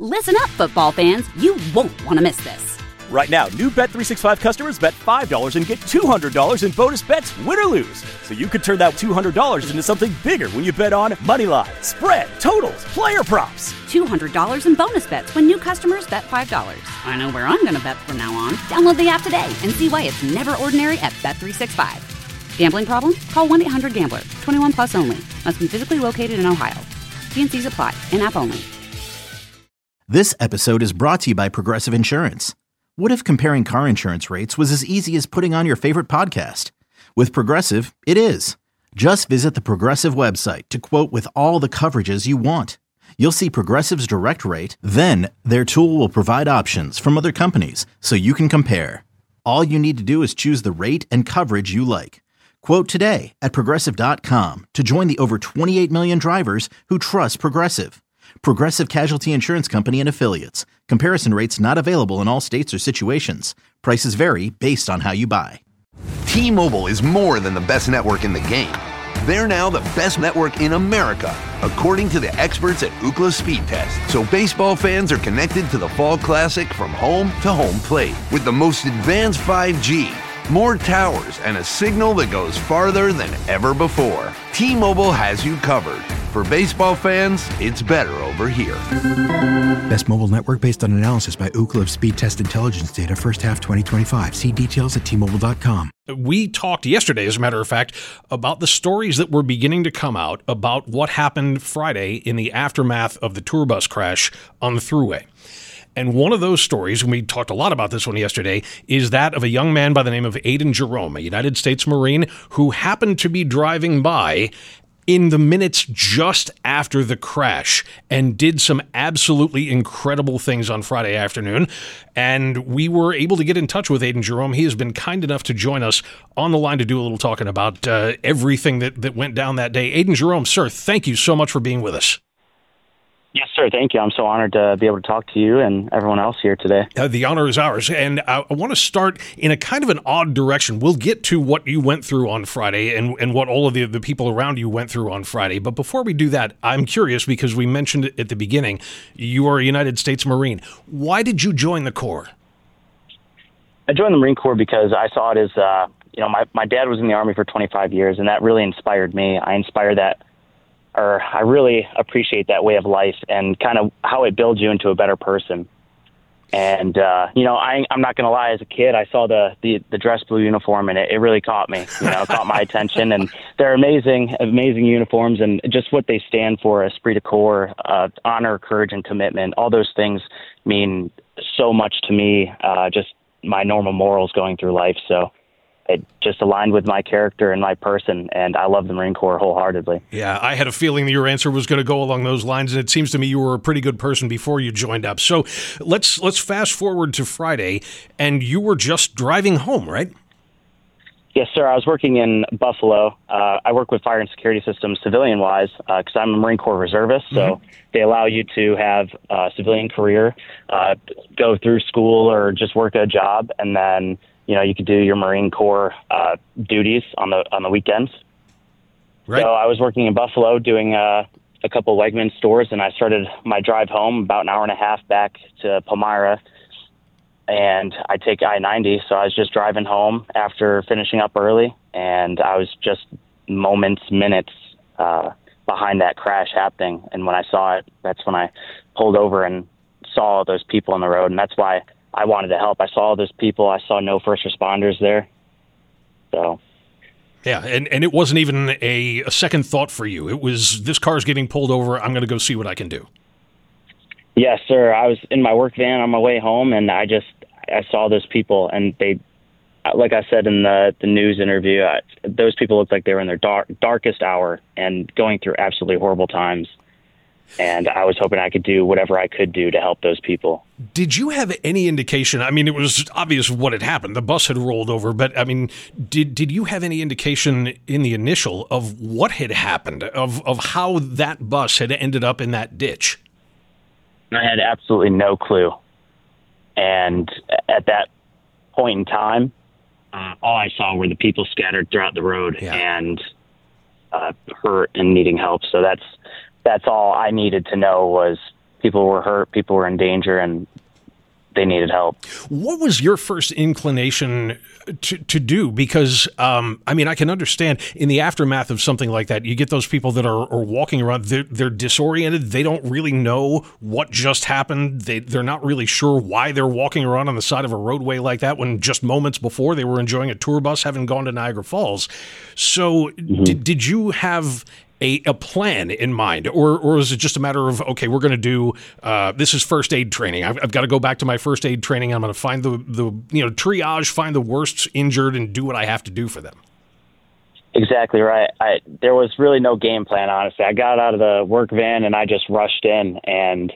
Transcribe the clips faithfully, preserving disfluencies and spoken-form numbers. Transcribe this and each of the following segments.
Listen up, football fans. You won't want to miss this. Right now, new Bet three sixty-five customers bet five dollars and get two hundred dollars in bonus bets, win or lose. So you could turn that two hundred dollars into something bigger when you bet on money line, spread, totals, player props. two hundred dollars in bonus bets when new customers bet five dollars. I know where I'm going to bet from now on. Download the app today and see why it's never ordinary at Bet three sixty-five. Gambling problem? Call one eight hundred gambler. twenty-one plus only. Must be physically located in Ohio. T and C's apply. In-app only. This episode is brought to you by Progressive Insurance. What if comparing car insurance rates was as easy as putting on your favorite podcast? With Progressive, it is. Just visit the Progressive website to quote with all the coverages you want. You'll see Progressive's direct rate, then their tool will provide options from other companies so you can compare. All you need to do is choose the rate and coverage you like. Quote today at Progressive dot com to join the over twenty-eight million drivers who trust Progressive. Progressive Casualty Insurance Company and Affiliates. Comparison rates not available in all states or situations. Prices vary based on how you buy. T-Mobile is more than the best network in the game. They're now the best network in America, according to the experts at Ookla Speed Test. So baseball fans are connected to the Fall Classic from home to home plate with the most advanced five G, more towers, and a signal that goes farther than ever before. T-Mobile has you covered. For baseball fans, it's better over here. Best mobile network based on analysis by Ookla of Speed Test Intelligence data first half twenty twenty-five. See details at T Mobile dot com. We talked yesterday, as a matter of fact, about the stories that were beginning to come out about what happened Friday in the aftermath of the tour bus crash on the Thruway. And one of those stories, and we talked a lot about this one yesterday, is that of a young man by the name of Aiden Jerome, a United States Marine who happened to be driving by in the minutes just after the crash and did some absolutely incredible things on Friday afternoon. And we were able to get in touch with Aiden Jerome. He has been kind enough to join us on the line to do a little talking about uh, everything that, that went down that day. Aiden Jerome, sir, thank you so much for being with us. Yes, sir. Thank you. I'm so honored to be able to talk to you and everyone else here today. Uh, the honor is ours. And I, I want to start in a kind of an odd direction. We'll get to what you went through on Friday and, and what all of the, the people around you went through on Friday. But before we do that, I'm curious because we mentioned it at the beginning. You are a United States Marine. Why did you join the Corps? I joined the Marine Corps because I saw it as, uh, you know, my, my dad was in the Army for twenty-five years, and that really inspired me. I inspire that. Or I really appreciate that way of life and kind of how it builds you into a better person. And, uh, you know, I, I'm not going to lie, as a kid, I saw the, the, the dress blue uniform and it, it really caught me, you know, caught my attention. And they're amazing, amazing uniforms and just what they stand for, esprit de corps, uh, honor, courage, and commitment. All those things mean so much to me, uh, just my normal morals going through life. So it just aligned with my character and my person, and I love the Marine Corps wholeheartedly. Yeah, I had a feeling that your answer was going to go along those lines, and it seems to me you were a pretty good person before you joined up. So let's let's fast forward to Friday, and you were just driving home, right? Yes, sir. I was working in Buffalo. Uh, I work with fire and security systems civilian-wise because uh, I'm a Marine Corps reservist, so mm-hmm. they allow you to have a civilian career, uh, go through school or just work a job, and then you know, you could do your Marine Corps uh, duties on the on the weekends. Right. So I was working in Buffalo doing uh, a couple of Wegmans stores, and I started my drive home about an hour and a half back to Palmyra, and I take I ninety. So I was just driving home after finishing up early, and I was just moments, minutes uh, behind that crash happening. And when I saw it, that's when I pulled over and saw those people on the road, and that's why I wanted to help. I saw all those people. I saw no first responders there. So, yeah, and, and it wasn't even a, a second thought for you. It was, this car's getting pulled over. I'm going to go see what I can do. Yes, sir. I was in my work van on my way home, and I just I saw those people, and they, like I said in the, the news interview, I, those people looked like they were in their dark, darkest hour and going through absolutely horrible times. And I was hoping I could do whatever I could do to help those people. Did you have any indication? I mean, it was obvious what had happened. The bus had rolled over, but I mean, did did you have any indication in the initial of what had happened, of, of how that bus had ended up in that ditch? I had absolutely no clue. And at that point in time, uh, all I saw were the people scattered throughout the road yeah. and uh, hurt and needing help. So that's That's all I needed to know was people were hurt, people were in danger, and they needed help. What was your first inclination to, to do? Because, um, I mean, I can understand in the aftermath of something like that, you get those people that are, are walking around, they're, they're disoriented. They don't really know what just happened. They, they're not really sure why they're walking around on the side of a roadway like that when just moments before they were enjoying a tour bus having gone to Niagara Falls. So mm-hmm. did, did you have A, a plan in mind, or or is it just a matter of, okay, we're going to do, uh, this is first aid training. I've, I've got to go back to my first aid training. I'm going to find the, the, you know, triage, find the worst injured and do what I have to do for them. Exactly right. I, there was really no game plan, honestly. I got out of the work van and I just rushed in, and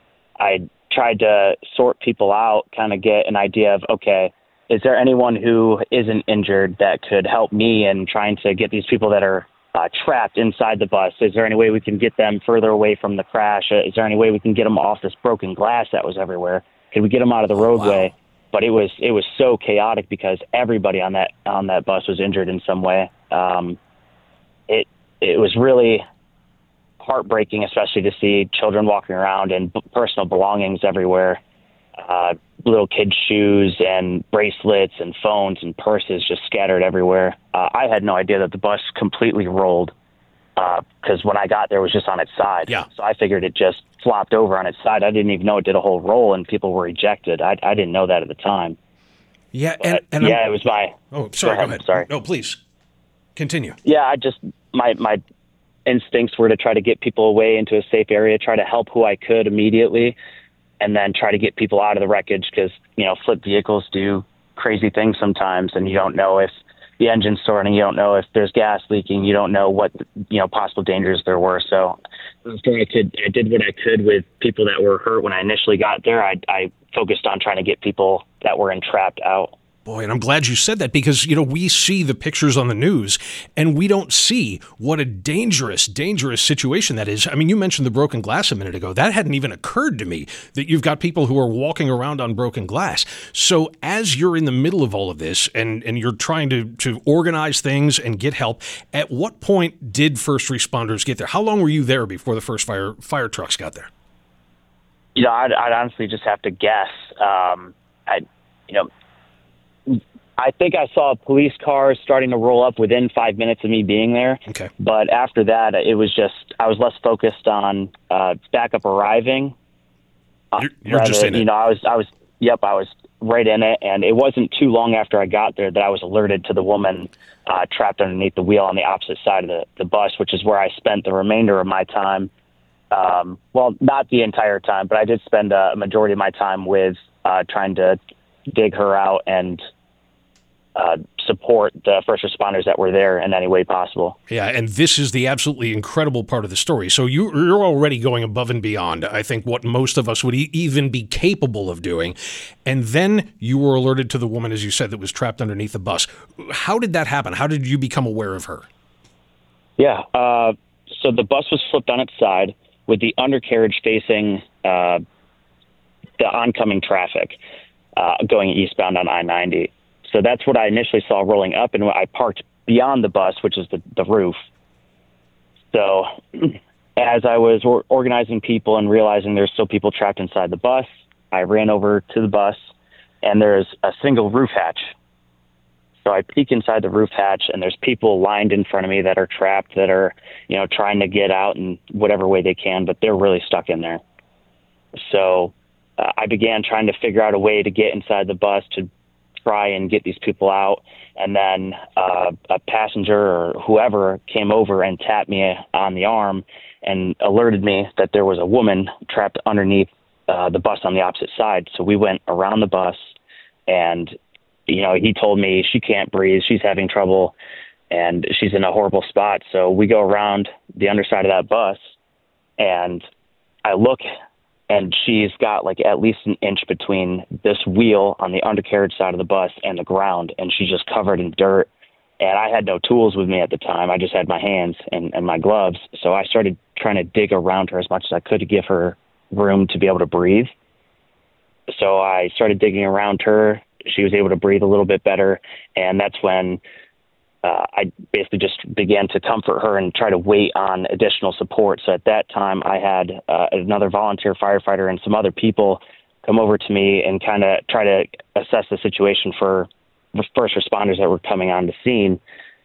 I tried to sort people out, kind of get an idea of, okay, is there anyone who isn't injured that could help me in trying to get these people that are Uh, trapped inside the bus? Is there any way we can get them further away from the crash? Uh, is there any way we can get them off this broken glass that was everywhere? Could we get them out of the roadway? Wow. But it was it was so chaotic because everybody on that on that bus was injured in some way. Um, it it was really heartbreaking, especially to see children walking around and b- personal belongings everywhere. Uh, little kids' shoes and bracelets and phones and purses just scattered everywhere. Uh, I had no idea that the bus completely rolled because uh, when I got there, it was just on its side. Yeah. So I figured it just flopped over on its side. I didn't even know it did a whole roll and people were ejected. I, I didn't know that at the time. Yeah, but, and, and yeah, I'm, it was my. Oh, sorry. Go ahead. Go ahead. Sorry. No, please continue. Yeah, I just my my instincts were to try to get people away into a safe area, try to help who I could immediately, and then try to get people out of the wreckage because, you know, flipped vehicles do crazy things sometimes, and you don't know if the engine's starting, you don't know if there's gas leaking, you don't know what, you know, possible dangers there were. So after I could, I did what I could with people that were hurt when I initially got there. I, I focused on trying to get people that were entrapped out. Boy, and I'm glad you said that because, you know, we see the pictures on the news and we don't see what a dangerous, dangerous situation that is. I mean, you mentioned the broken glass a minute ago. That hadn't even occurred to me that you've got people who are walking around on broken glass. So as you're in the middle of all of this and, and you're trying to, to organize things and get help, at what point did first responders get there? How long were you there before the first fire fire trucks got there? You know, I'd, I'd honestly just have to guess. Um, I, you know, I think I saw police cars starting to roll up within five minutes of me being there. Okay. But after that, it was just, I was less focused on uh, backup arriving. You're, you're rather, just in it. You know, I was, I was, yep, I was right in it. And it wasn't too long after I got there that I was alerted to the woman uh, trapped underneath the wheel on the opposite side of the, the bus, which is where I spent the remainder of my time. Um, well, not the entire time, but I did spend a majority of my time with uh, trying to dig her out and Uh, support the first responders that were there in any way possible. Yeah, and this is the absolutely incredible part of the story. So you, you're already going above and beyond, I think, what most of us would e- even be capable of doing. And then you were alerted to the woman, as you said, that was trapped underneath the bus. How did that happen? How did you become aware of her? Yeah, uh, so the bus was flipped on its side with the undercarriage facing uh, the oncoming traffic uh, going eastbound on I ninety. So that's what I initially saw rolling up, and I parked beyond the bus, which is the, the roof. So as I was or- organizing people and realizing there's still people trapped inside the bus, I ran over to the bus, and there's a single roof hatch. So I peek inside the roof hatch, and there's people lined in front of me that are trapped, that are, you know, trying to get out in whatever way they can, but they're really stuck in there. So uh, I began trying to figure out a way to get inside the bus to try and get these people out. And then uh, a passenger or whoever came over and tapped me on the arm and alerted me that there was a woman trapped underneath uh, the bus on the opposite side. So we went around the bus, and, you know, he told me she can't breathe, she's having trouble, and she's in a horrible spot. So we go around the underside of that bus, and I look, and she's got like at least an inch between this wheel on the undercarriage side of the bus and the ground, and she's just covered in dirt. And I had no tools with me at the time. I just had my hands and, and my gloves. So I started trying to dig around her as much as I could to give her room to be able to breathe. So I started digging around her. She was able to breathe a little bit better. And that's when uh, I basically just began to comfort her and try to wait on additional support. So at that time, I had uh, another volunteer firefighter and some other people come over to me and kind of try to assess the situation for the first responders that were coming on the scene.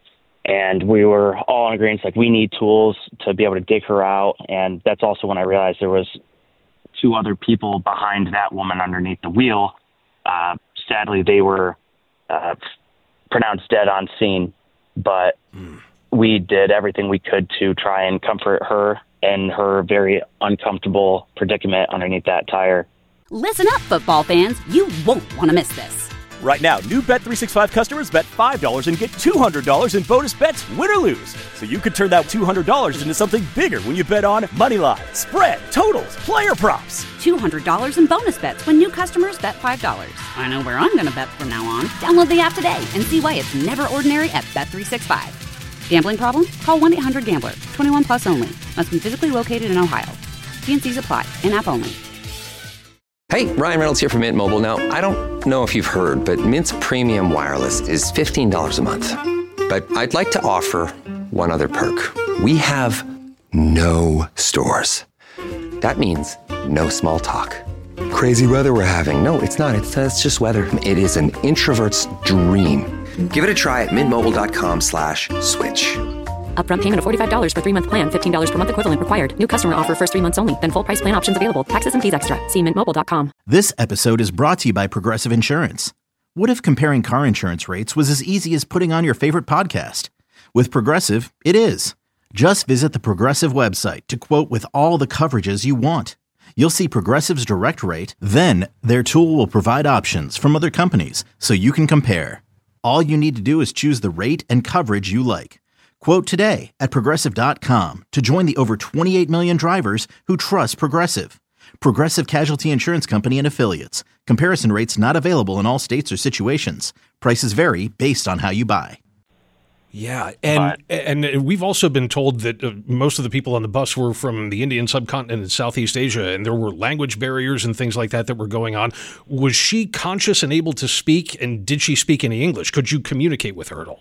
And we were all in agreement, like, we need tools to be able to dig her out. And that's also when I realized there was two other people behind that woman underneath the wheel. Uh, sadly, they were uh, pronounced dead on scene, but mm. we did everything we could to try and comfort her in her very uncomfortable predicament underneath that tire. Listen up, football fans. You won't want to miss this. Right now, new Bet three sixty-five customers bet five dollars and get two hundred dollars in bonus bets, win or lose. So you could turn that two hundred dollars into something bigger when you bet on money line, spread, totals, player props. two hundred dollars in bonus bets when new customers bet five dollars. I know where I'm going to bet from now on. Download the app today and see why it's never ordinary at Bet three sixty-five. Gambling problem? Call one eight hundred gambler. twenty-one plus only. Must be physically located in Ohio. T and C's apply. In-app only. Hey, Ryan Reynolds here from Mint Mobile. Now, I don't know if you've heard, but Mint's premium wireless is fifteen dollars a month. But I'd like to offer one other perk. We have no stores. That means no small talk. Crazy weather we're having. No, it's not. It's, uh, it's just weather. It is an introvert's dream. Give it a try at mintmobile.com slash switch. Upfront payment of forty-five dollars for three-month plan, fifteen dollars per month equivalent required. New customer offer first three months only. Then full price plan options available. Taxes and fees extra. See mint mobile dot com. This episode is brought to you by Progressive Insurance. What if comparing car insurance rates was as easy as putting on your favorite podcast? With Progressive, it is. Just visit the Progressive website to quote with all the coverages you want. You'll see Progressive's direct rate, then their tool will provide options from other companies so you can compare. All you need to do is choose the rate and coverage you like. Quote today at Progressive dot com to join the over twenty-eight million drivers who trust Progressive. Progressive Casualty Insurance Company and Affiliates. Comparison rates not available in all states or situations. Prices vary based on how you buy. Yeah, and but, and we've also been told that uh, most of the people on the bus were from the Indian subcontinent and Southeast Asia, and there were language barriers and things like that that were going on. Was she conscious and able to speak, and did she speak any English? Could you communicate with her at all?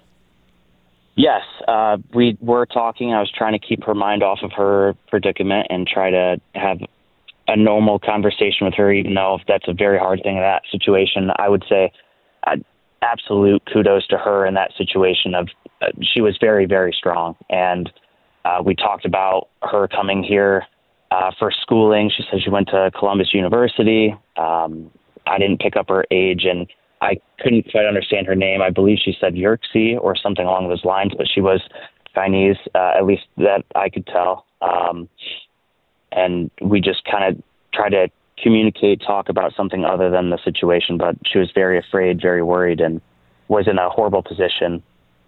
Yes, uh, we were talking. I was trying to keep her mind off of her predicament and try to have a normal conversation with her, even though that's a very hard thing in that situation. I would say uh, absolute kudos to her in that situation. Of uh, she was very, very strong. And uh, we talked about her coming here uh, for schooling. She said she went to Columbus University. Um, I didn't pick up her age, and I couldn't quite understand her name. I believe she said Yerxi or something along those lines, but she was Chinese, uh, at least that I could tell. Um, and we just kind of tried to communicate, talk about something other than the situation, but she was very afraid, very worried, and was in a horrible position.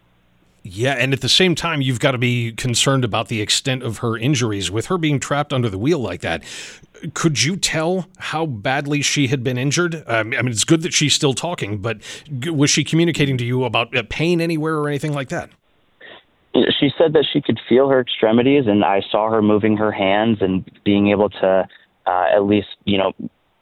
Yeah, and at the same time, you've got to be concerned about the extent of her injuries. With her being trapped under the wheel like that, could you tell how badly she had been injured? Um, I mean, it's good that she's still talking, but was she communicating to you about pain anywhere or anything like that? She said that she could feel her extremities, and I saw her moving her hands and being able to uh, at least, you know,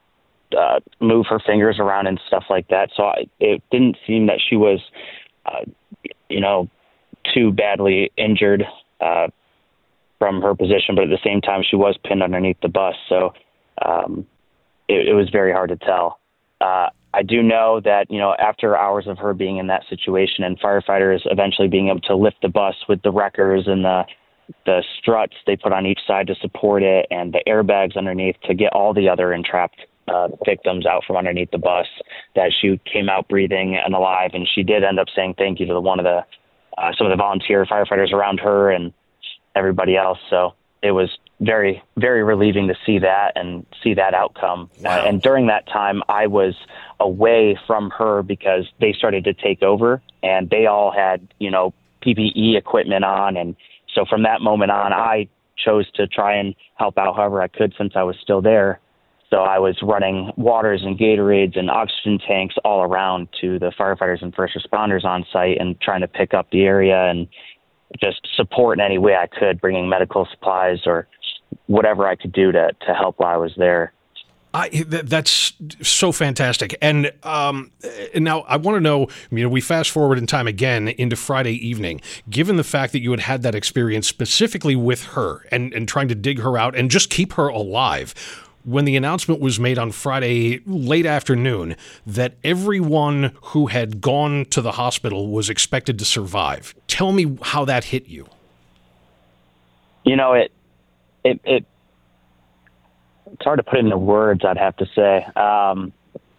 uh, move her fingers around and stuff like that. So I, it didn't seem that she was, uh, you know, too badly injured uh, from her position, but at the same time, she was pinned underneath the bus. So um, it, it was very hard to tell. Uh, I do know that, you know, after hours of her being in that situation and firefighters eventually being able to lift the bus with the wreckers and the the struts they put on each side to support it and the airbags underneath to get all the other entrapped uh, victims out from underneath the bus, that she came out breathing and alive. And she did end up saying thank you to the, one of the uh, some of the volunteer firefighters around her and everybody else. So it was very, very relieving to see that and see that outcome. Wow. Uh, and during that time, I was away from her because they started to take over and they all had, you know, P P E equipment on. And so from that moment on, I chose to try and help out however I could since I was still there. So I was running waters and Gatorades and oxygen tanks all around to the firefighters and first responders on site and trying to pick up the area and just support in any way I could, bringing medical supplies or whatever I could do to, to help while I was there. I, th- that's so fantastic. And um, now I want to know, you know, we fast forward in time again into Friday evening, given the fact that you had had that experience specifically with her and, and trying to dig her out and just keep her alive. When the announcement was made on Friday late afternoon that everyone who had gone to the hospital was expected to survive, tell me how that hit you. You know, it, it, it, it's hard to put into words, I'd have to say. Um,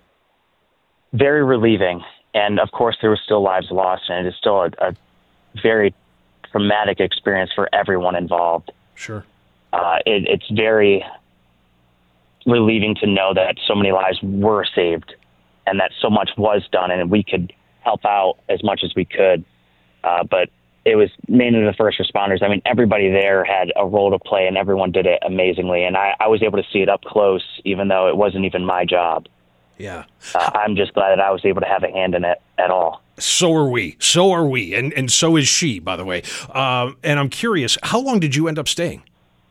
very relieving. And of course there were still lives lost, and it is still a, a very traumatic experience for everyone involved. Sure. Uh, it, it's very relieving to know that so many lives were saved and that so much was done and we could help out as much as we could. Uh, but it was mainly the first responders. I mean, everybody there had a role to play and everyone did it amazingly. And I, I was able to see it up close, even though it wasn't even my job. Yeah. Uh, I'm just glad that I was able to have a hand in it at all. So are we. So are we. And, and so is she, by the way. Um, and I'm curious, how long did you end up staying?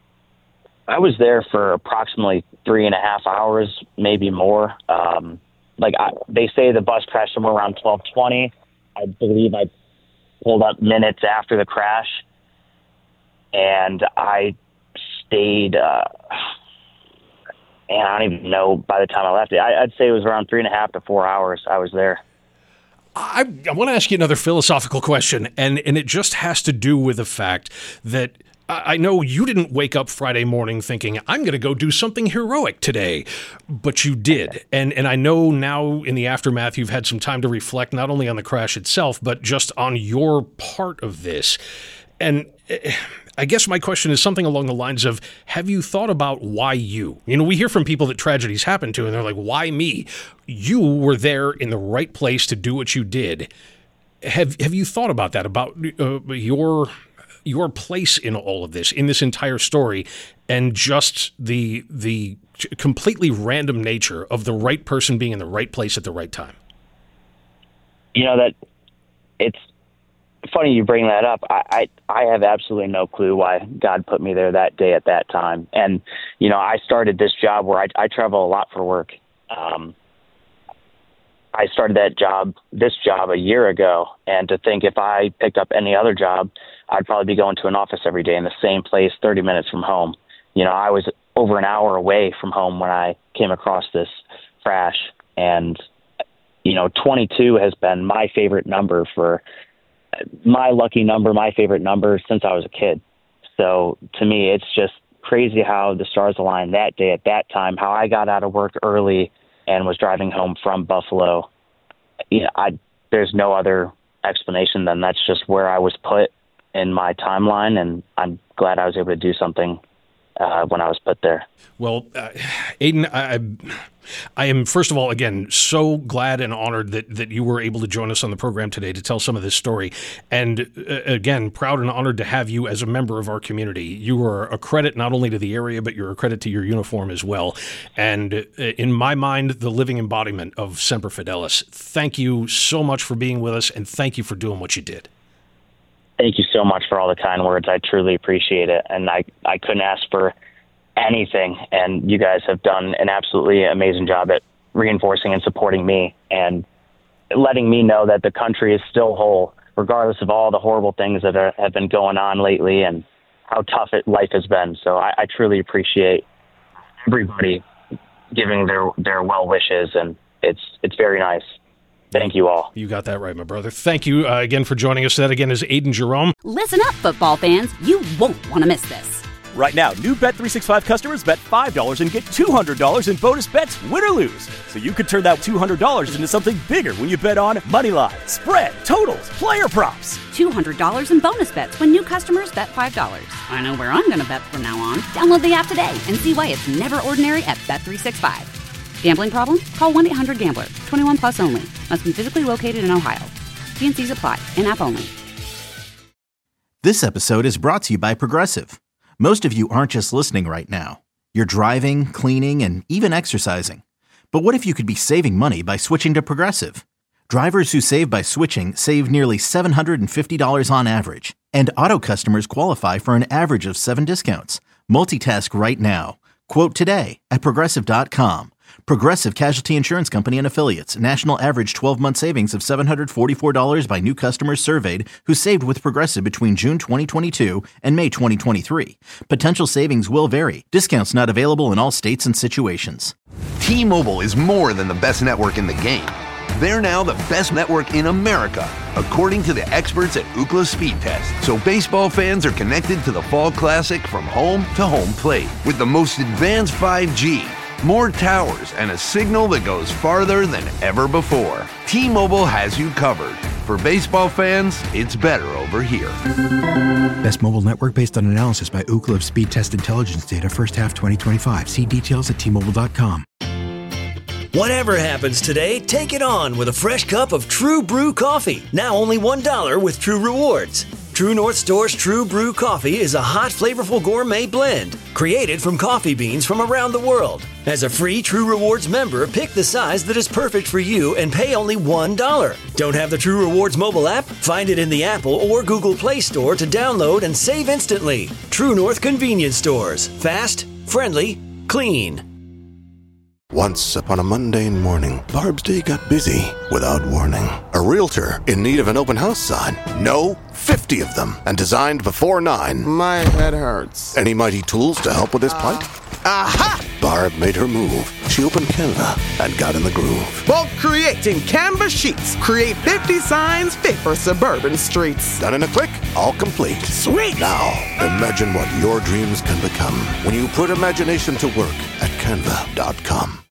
I was there for approximately three and a half hours, maybe more. Um, like I, they say the bus crashed somewhere around twelve twenty. I believe I pulled up minutes after the crash, and I stayed, uh, and I don't even know by the time I left it. I, I'd say it was around three and a half to four hours I was there. I, I want to ask you another philosophical question, and, and it just has to do with the fact that I know you didn't wake up Friday morning thinking, I'm going to go do something heroic today, but you did. And and I know now in the aftermath, you've had some time to reflect not only on the crash itself, but just on your part of this. And I guess my question is something along the lines of, have you thought about why you? You know, we hear from people that tragedies happen to, and they're like, why me? You were there in the right place to do what you did. Have, have you thought about that, about uh, your... your place in all of this, in this entire story, and just the the completely random nature of the right person being in the right place at the right time? You know, that it's funny you bring that up. I, I, I have absolutely no clue why God put me there that day at that time. And, you know, I started this job where I, I travel a lot for work. Um, I started that job, this job a year ago. And to think if I picked up any other job, I'd probably be going to an office every day in the same place, thirty minutes from home. You know, I was over an hour away from home when I came across this crash. And, you know, twenty-two has been my favorite number for my lucky number, my favorite number since I was a kid. So to me, it's just crazy how the stars aligned that day at that time, how I got out of work early and was driving home from Buffalo. You know, I, there's no other explanation than that's just where I was put in my timeline, and I'm glad I was able to do something uh, when I was put there. Well, uh, Aiden, I, I am, first of all, again, so glad and honored that, that you were able to join us on the program today to tell some of this story. And uh, again, proud and honored to have you as a member of our community. You are a credit not only to the area, but you're a credit to your uniform as well. And uh, in my mind, the living embodiment of Semper Fidelis. Thank you so much for being with us, and thank you for doing what you did. Thank you so much for all the kind words. I truly appreciate it. And I, I couldn't ask for anything. And you guys have done an absolutely amazing job at reinforcing and supporting me and letting me know that the country is still whole, regardless of all the horrible things that are, have been going on lately and how tough it, life has been. So I, I truly appreciate everybody giving their, their well wishes. And it's, it's very nice. Thank you all. You got that right, my brother. Thank you uh, again for joining us. That again is Aiden Jerome. Listen up, football fans. You won't want to miss this. Right now, new Bet three sixty-five customers bet five dollars and get two hundred dollars in bonus bets, win or lose. So you could turn that two hundred dollars into something bigger when you bet on moneyline, spread, totals, player props. two hundred dollars in bonus bets when new customers bet five dollars. I know where I'm going to bet from now on. Download the app today and see why it's never ordinary at Bet three sixty-five. Gambling problem? Call one eight hundred gambler. twenty-one plus only. Must be physically located in Ohio. T and C's apply. In-app only. This episode is brought to you by Progressive. Most of you aren't just listening right now. You're driving, cleaning, and even exercising. But what if you could be saving money by switching to Progressive? Drivers who save by switching save nearly seven hundred fifty dollars on average. And auto customers qualify for an average of seven discounts. Multitask right now. Quote today at Progressive dot com. Progressive Casualty Insurance Company and Affiliates. National average twelve-month savings of seven hundred forty-four dollars by new customers surveyed who saved with Progressive between June twenty twenty-two and May twenty twenty-three. Potential savings will vary. Discounts not available in all states and situations. T-Mobile is more than the best network in the game. They're now the best network in America, according to the experts at Ookla Speed Test. So baseball fans are connected to the Fall Classic from home to home plate with the most advanced five G, more towers, and a signal that goes farther than ever before. T-Mobile has you covered. For baseball fans, it's better over here. Best mobile network based on analysis by Ookla of Speed Test Intelligence data first half twenty twenty-five. See details at T Mobile dot com. Whatever happens today, take it on with a fresh cup of True Brew coffee. Now only one dollar with True Rewards. True North Store's True Brew coffee is a hot, flavorful gourmet blend created from coffee beans from around the world. As a free True Rewards member, pick the size that is perfect for you and pay only one dollar. Don't have the True Rewards mobile app? Find it in the Apple or Google Play Store to download and save instantly. True North Convenience Stores. Fast, friendly, clean. Once upon a mundane morning, Barb's day got busy without warning. A realtor in need of an open house sign. No, fifty of them, and designed before nine. My head hurts. Any mighty tools to help with this plight? Aha! Barb made her move. She opened Canva and got in the groove. Bulk creating Canva sheets. Create fifty signs fit for suburban streets. Done in a click, all complete. Sweet! Now, imagine what your dreams can become when you put imagination to work at Canva dot com.